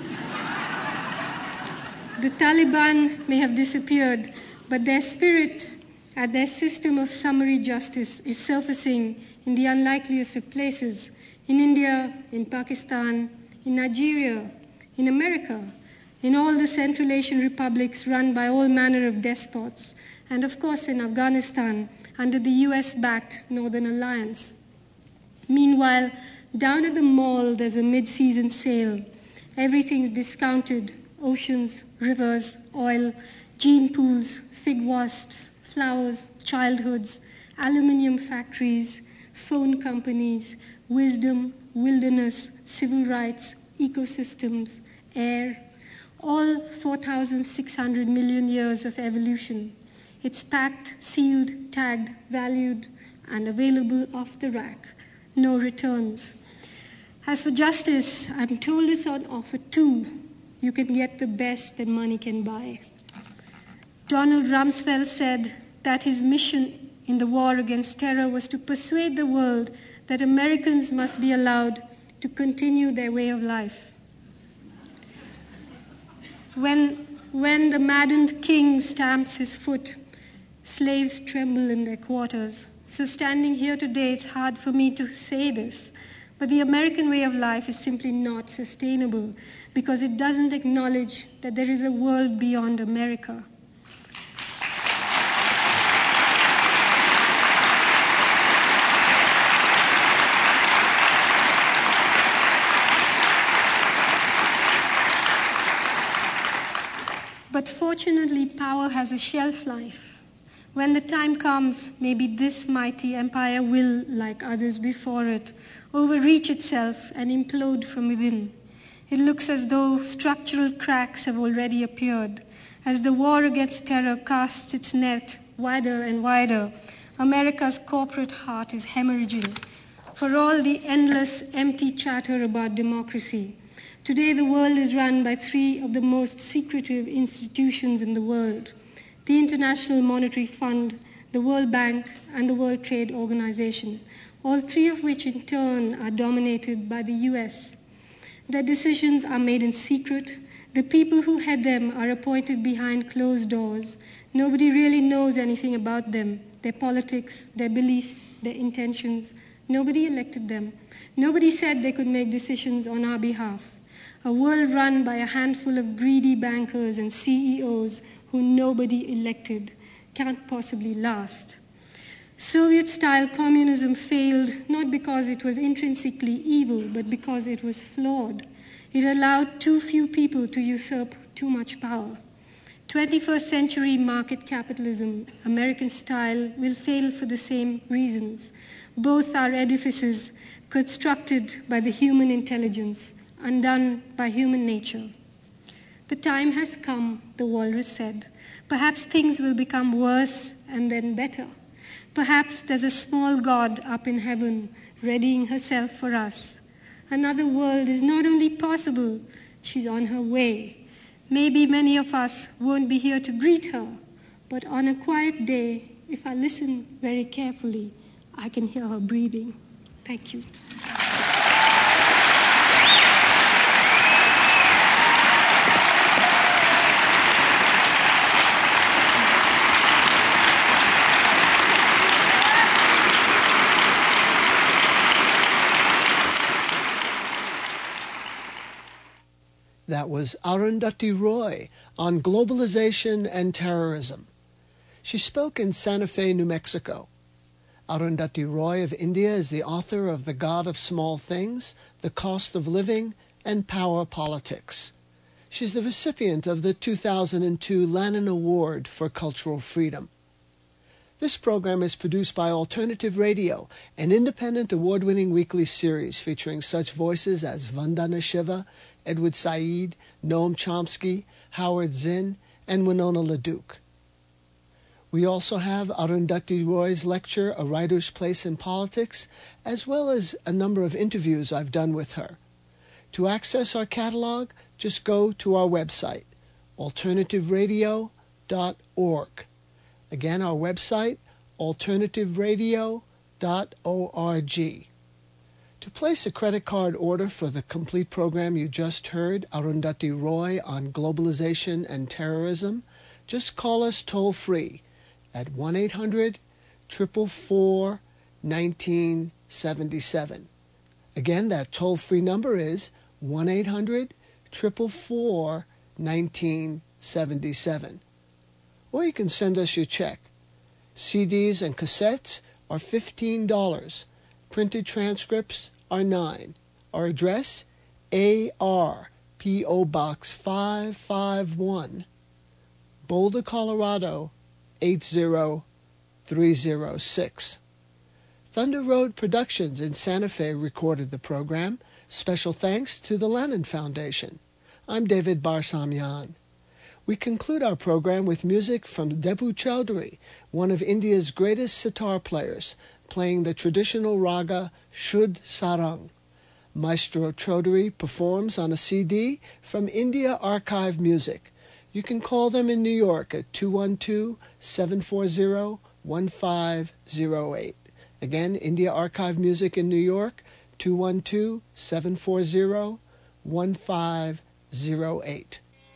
The Taliban may have disappeared, but their spirit and their system of summary justice is surfacing in the unlikeliest of places, in India, in Pakistan, in Nigeria, in America, in all the Central Asian republics run by all manner of despots, and of course in Afghanistan under the U S-backed Northern Alliance. Meanwhile, down at the mall there's a mid-season sale. Everything's discounted: oceans, rivers, oil, gene pools, fig wasps, flowers, childhoods, aluminium factories, phone companies, wisdom, wilderness, civil rights, ecosystems, air, all four thousand six hundred million years of evolution. It's packed, sealed, tagged, valued, and available off the rack. No returns. As for justice, I'm told it's on offer too. You can get the best that money can buy. Donald Rumsfeld said that his mission in the war against terror was to persuade the world that Americans must be allowed to continue their way of life. When, when the maddened king stamps his foot, slaves tremble in their quarters. So standing here today, it's hard for me to say this, but the American way of life is simply not sustainable because it doesn't acknowledge that there is a world beyond America. But fortunately, power has a shelf life. When the time comes, maybe this mighty empire will, like others before it, overreach itself and implode from within. It looks as though structural cracks have already appeared. As the war against terror casts its net wider and wider, America's corporate heart is hemorrhaging. For all the endless, empty chatter about democracy, today the world is run by three of the most secretive institutions in the world: the International Monetary Fund, the World Bank, and the World Trade Organization, all three of which in turn are dominated by the U S. Their decisions are made in secret. The people who head them are appointed behind closed doors. Nobody really knows anything about them, their politics, their beliefs, their intentions. Nobody elected them. Nobody said they could make decisions on our behalf. A world run by a handful of greedy bankers and C E Os who nobody elected can't possibly last. Soviet-style communism failed not because it was intrinsically evil, but because it was flawed. It allowed too few people to usurp too much power. twenty-first century market capitalism, American style, will fail for the same reasons. Both are edifices constructed by the human intelligence, undone by human nature. The time has come, the walrus said. Perhaps things will become worse and then better. Perhaps there's a small God up in heaven readying herself for us. Another world is not only possible, she's on her way. Maybe many of us won't be here to greet her, but on a quiet day, if I listen very carefully, I can hear her breathing. Thank you. That was Arundhati Roy on globalization and terrorism. She spoke in Santa Fe, New Mexico. Arundhati Roy of India is the author of The God of Small Things, The Cost of Living, and Power Politics. She's the recipient of the two thousand two Lannan Award for Cultural Freedom. This program is produced by Alternative Radio, an independent award-winning weekly series featuring such voices as Vandana Shiva, Edward Said, Noam Chomsky, Howard Zinn, and Winona LaDuke. We also have Arundhati Roy's lecture, A Writer's Place in Politics, as well as a number of interviews I've done with her. To access our catalog, just go to our website, alternative radio dot org. Again, our website, alternative radio dot org. To place a credit card order for the complete program you just heard, Arundhati Roy on globalization and terrorism, just call us toll-free at one eight hundred, four four four, one nine seven seven. Again, that toll-free number is one eight hundred, four four four, one nine seven seven. Or you can send us your check. C Ds and cassettes are fifteen dollars. Printed transcripts are nine. Our address, A R P O Box five five one, Boulder, Colorado, eight zero three zero six. Thunder Road Productions in Santa Fe recorded the program. Special thanks to the Lannan Foundation. I'm David Barsamyan. We conclude our program with music from Debu Chaudhary, one of India's greatest sitar players, playing the traditional raga Shuddh Sarang. Maestro Chaudhary performs on a C D from India Archive Music. You can call them in New York at two one two, seven four zero, one five zero eight. Again, India Archive Music in New York, two one two, seven four zero, one five zero eight.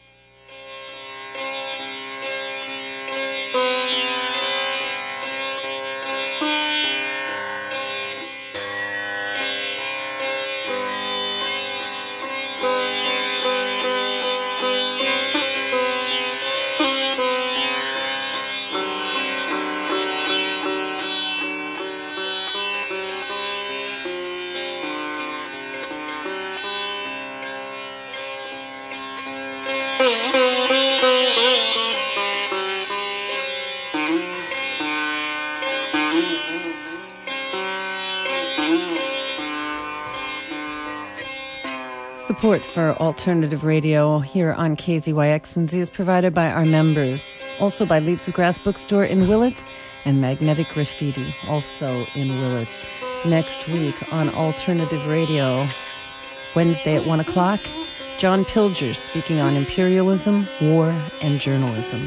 Support for alternative radio here on K Z Y X N Z is provided by our members, also by Leaves of Grass Bookstore in Willits and Magnetic Graffiti, also in Willits. Next week on Alternative Radio, Wednesday at one o'clock, John Pilger speaking on imperialism, war, and journalism.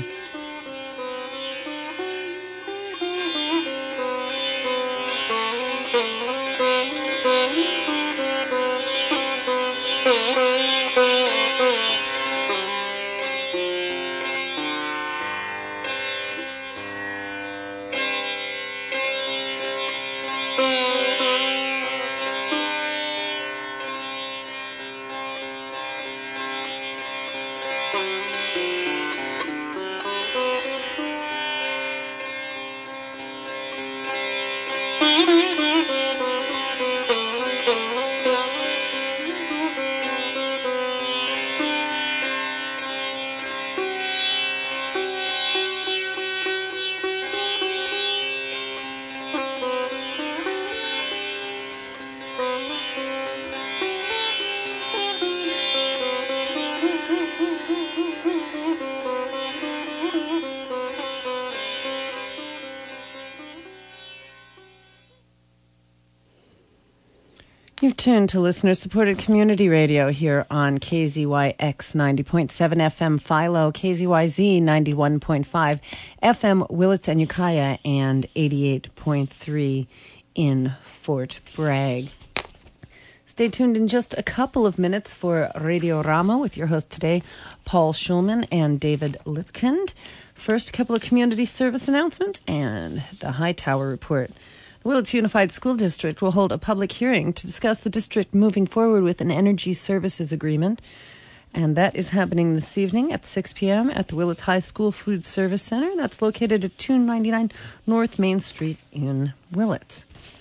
You've tuned to listener-supported community radio here on K Z Y X ninety point seven F M Philo, K Z Y Z ninety-one point five F M Willits and Ukiah, and eighty-eight point three in Fort Bragg. Stay tuned in just a couple of minutes for Radio Rama with your host today, Paul Schulman and David Lipkind. First, a couple of community service announcements and the Hightower Report. The Willits Unified School District will hold a public hearing to discuss the district moving forward with an energy services agreement. And that is happening this evening at six p.m. at the Willits High School Food Service Center. That's located at two ninety-nine North Main Street in Willits.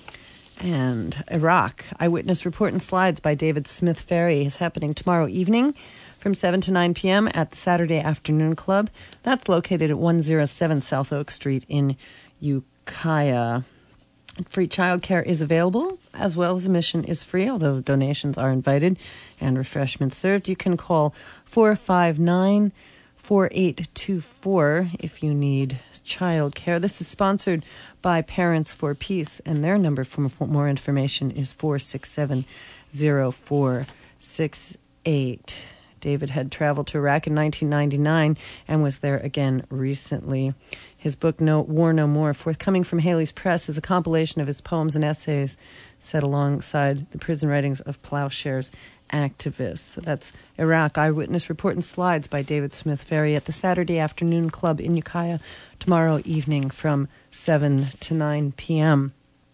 And Iraq, Eyewitness Report and Slides by David Smith Ferry is happening tomorrow evening from seven to nine p.m. at the Saturday Afternoon Club. That's located at one oh seven South Oak Street in Ukiah. Free childcare is available, as well as admission is free, although donations are invited and refreshments served. You can call four five nine, four eight two four if you need childcare. This is sponsored by Parents for Peace, and their number for more information is four six seven, zero four six eight. David had traveled to Iraq in nineteen ninety-nine and was there again recently. His book, No War No More, forthcoming from Haley's Press, is a compilation of his poems and essays set alongside the prison writings of Plowshares activists. So that's Iraq, Eyewitness Report and Slides by David Smith Ferry at the Saturday Afternoon Club in Ukiah tomorrow evening from seven to nine p.m.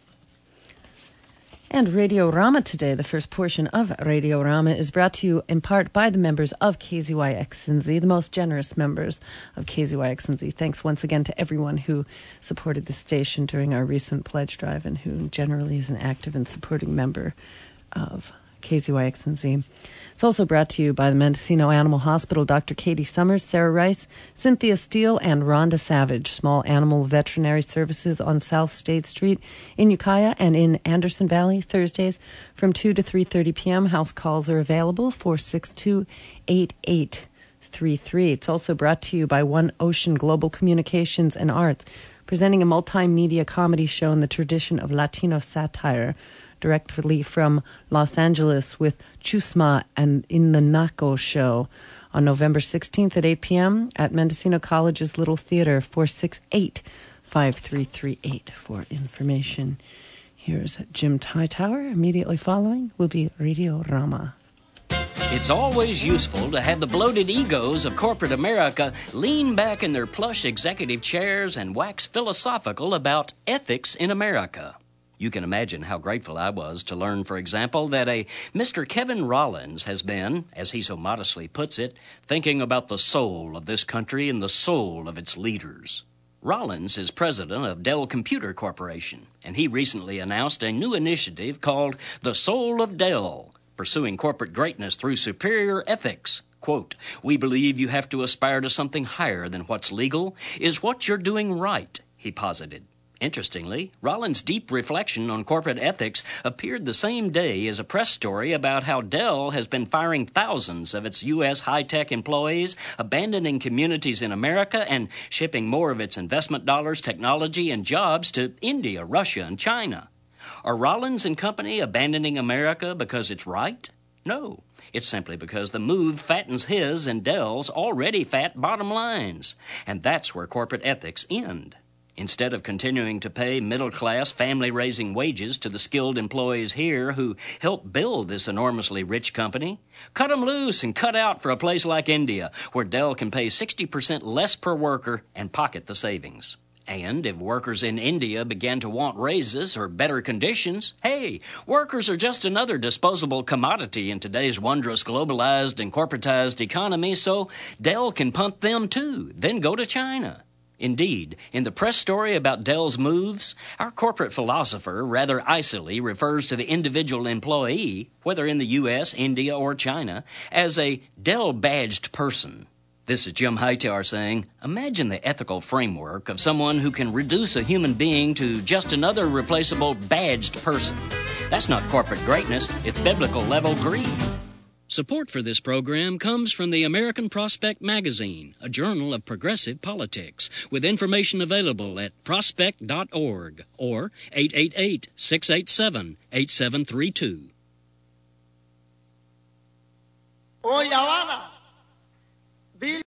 And Radio Rama today, the first portion of Radio Rama, is brought to you in part by the members of K Z Y X N Z, the most generous members of K Z Y X N Z. Thanks once again to everyone who supported the station during our recent pledge drive and who generally is an active and supporting member of K Z Y X N Z. It's also brought to you by the Mendocino Animal Hospital, Doctor Katie Summers, Sarah Rice, Cynthia Steele, and Rhonda Savage. Small animal veterinary services on South State Street in Ukiah and in Anderson Valley, Thursdays from two to three thirty p.m. House calls are available, four six two, eight eight three three. It's also brought to you by One Ocean Global Communications and Arts, presenting a multimedia comedy show in the tradition of Latino satire, directly from Los Angeles with Chusma and In the Naco Show on November sixteenth at eight p.m. at Mendocino College's Little Theater, four six eight, five three three eight for information. Here's Jim Hightower. Immediately following will be Radio Rama. It's always useful to have the bloated egos of corporate America lean back in their plush executive chairs and wax philosophical about ethics in America. You can imagine how grateful I was to learn, for example, that a Mister Kevin Rollins has been, as he so modestly puts it, thinking about the soul of this country and the soul of its leaders. Rollins is president of Dell Computer Corporation, and he recently announced a new initiative called The Soul of Dell, pursuing corporate greatness through superior ethics. Quote, "We believe you have to aspire to something higher than what's legal. Is what you're doing right?" he posited. Interestingly, Rollins' deep reflection on corporate ethics appeared the same day as a press story about how Dell has been firing thousands of its U S high-tech employees, abandoning communities in America, and shipping more of its investment dollars, technology, and jobs to India, Russia, and China. Are Rollins and company abandoning America because it's right? No. It's simply because the move fattens his and Dell's already fat bottom lines. And that's where corporate ethics end. Instead of continuing to pay middle-class, family-raising wages to the skilled employees here who help build this enormously rich company, cut them loose and cut out for a place like India, where Dell can pay sixty percent less per worker and pocket the savings. And if workers in India began to want raises or better conditions, hey, workers are just another disposable commodity in today's wondrous globalized and corporatized economy, so Dell can punt them too, then go to China. Indeed, in the press story about Dell's moves, our corporate philosopher rather icily refers to the individual employee, whether in the U S, India, or China, as a Dell-badged person. This is Jim Hightower saying, imagine the ethical framework of someone who can reduce a human being to just another replaceable badged person. That's not corporate greatness, it's biblical-level greed. Support for this program comes from the American Prospect Magazine, a journal of progressive politics, with information available at prospect dot org or eight eight eight, six eight seven, eight seven three two. Oh, Yawana.